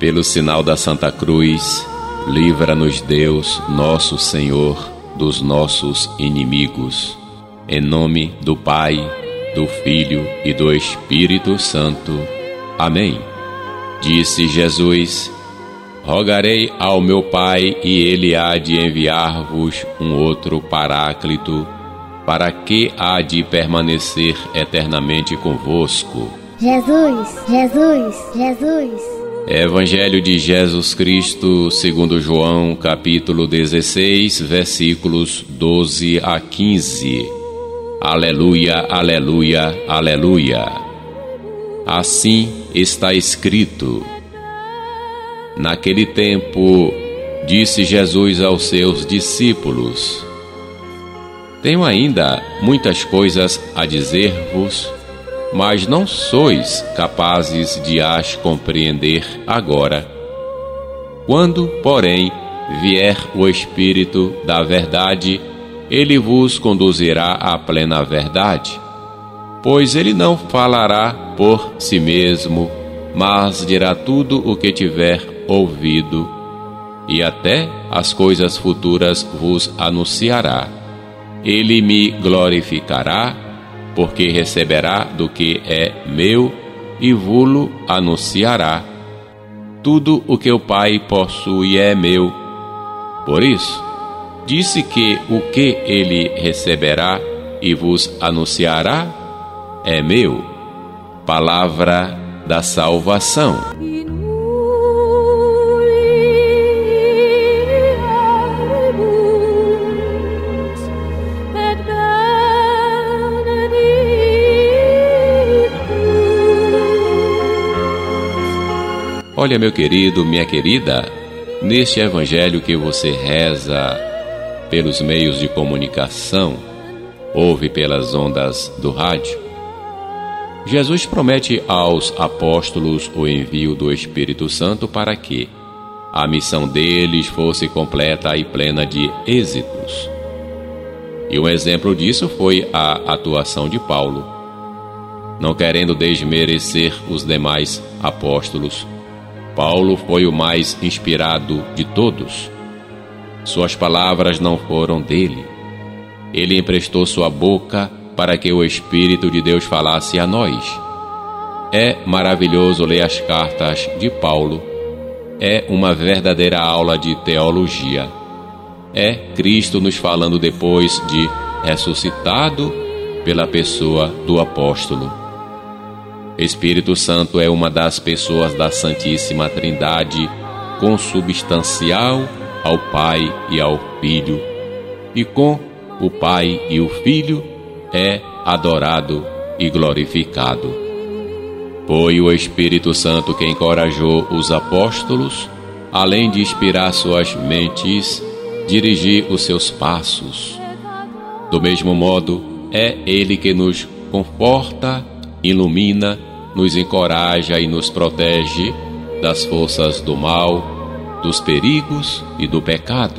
Pelo sinal da Santa Cruz, livra-nos Deus, nosso Senhor, dos nossos inimigos. Em nome do Pai, do Filho e do Espírito Santo. Amém. Disse Jesus: rogarei ao meu Pai, e Ele há de enviar-vos um outro Paráclito, para que há de permanecer eternamente convosco. Jesus, Jesus, Jesus. Evangelho de Jesus Cristo, segundo João, capítulo 16, versículos 12 a 15. Aleluia, aleluia, aleluia. Assim está escrito. Naquele tempo, disse Jesus aos seus discípulos: tenho ainda muitas coisas a dizer-vos, mas não sois capazes de as compreender agora. Quando, porém, vier o Espírito da verdade, ele vos conduzirá à plena verdade, pois ele não falará por si mesmo, mas dirá tudo o que tiver ouvido, e até as coisas futuras vos anunciará. Ele me glorificará, porque receberá do que é meu e vô-lo anunciará. Tudo o que o Pai possui é meu. Por isso, disse que o que ele receberá e vos anunciará é meu. Palavra da salvação. Olha, meu querido, minha querida, neste evangelho que você reza pelos meios de comunicação, ouve pelas ondas do rádio, Jesus promete aos apóstolos o envio do Espírito Santo para que a missão deles fosse completa e plena de êxitos. E um exemplo disso foi a atuação de Paulo. Não querendo desmerecer os demais apóstolos, Paulo foi o mais inspirado de todos. Suas palavras não foram dele. Ele emprestou sua boca para que o Espírito de Deus falasse a nós. É maravilhoso ler as cartas de Paulo. É uma verdadeira aula de teologia. É Cristo nos falando depois de ressuscitado pela pessoa do apóstolo. Espírito Santo é uma das pessoas da Santíssima Trindade, consubstancial ao Pai e ao Filho, e com o Pai e o Filho é adorado e glorificado. Foi o Espírito Santo que encorajou os apóstolos, além de inspirar suas mentes, dirigir os seus passos. Do mesmo modo, é Ele que nos conforta, ilumina, nos encoraja e nos protege das forças do mal, dos perigos e do pecado.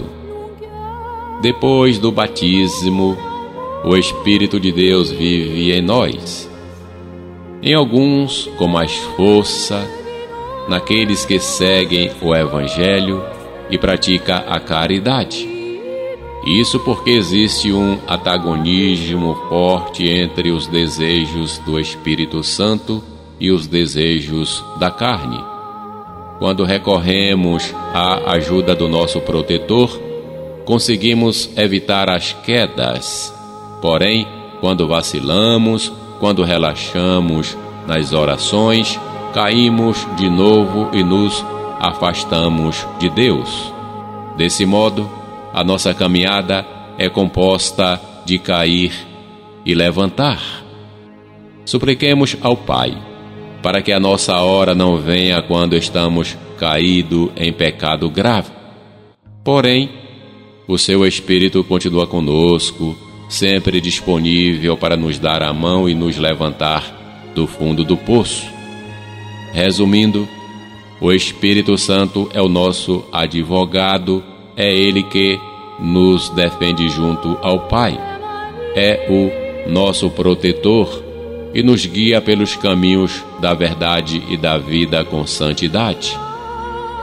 Depois do batismo, o Espírito de Deus vive em nós. Em alguns com mais força, naqueles que seguem o Evangelho e praticam a caridade. Isso porque existe um antagonismo forte entre os desejos do Espírito Santo e os desejos da carne. Quando recorremos à ajuda do nosso protetor, conseguimos evitar as quedas. Porém, quando vacilamos, quando relaxamos nas orações, caímos de novo e nos afastamos de Deus. Desse modo, a nossa caminhada é composta de cair e levantar. Supliquemos ao Pai, para que a nossa hora não venha quando estamos caídos em pecado grave. Porém, o seu Espírito continua conosco, sempre disponível para nos dar a mão e nos levantar do fundo do poço. Resumindo, o Espírito Santo é o nosso advogado, é Ele que nos defende junto ao Pai, é o nosso protetor e nos guia pelos caminhos da verdade e da vida com santidade.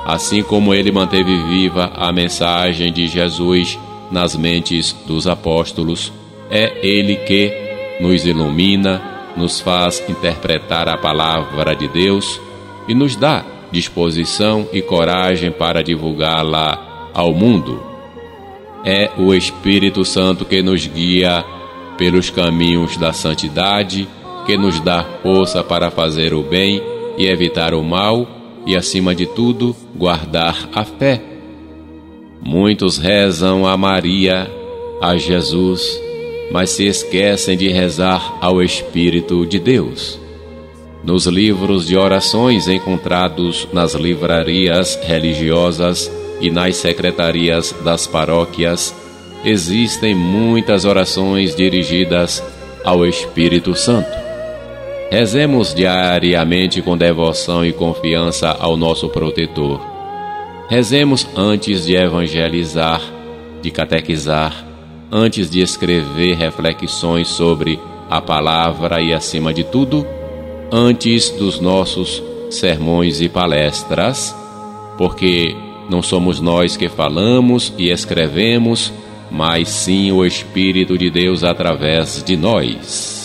Assim como ele manteve viva a mensagem de Jesus nas mentes dos apóstolos, é ele que nos ilumina, nos faz interpretar a palavra de Deus e nos dá disposição e coragem para divulgá-la ao mundo. É o Espírito Santo que nos guia pelos caminhos da santidade, que nos dá força para fazer o bem e evitar o mal e, acima de tudo, guardar a fé. Muitos rezam a Maria, a Jesus, mas se esquecem de rezar ao Espírito de Deus. Nos livros de orações encontrados nas livrarias religiosas e nas secretarias das paróquias, existem muitas orações dirigidas ao Espírito Santo. Rezemos diariamente com devoção e confiança ao nosso protetor. Rezemos antes de evangelizar, de catequizar, antes de escrever reflexões sobre a palavra e, acima de tudo, antes dos nossos sermões e palestras, porque não somos nós que falamos e escrevemos, mas sim o Espírito de Deus através de nós.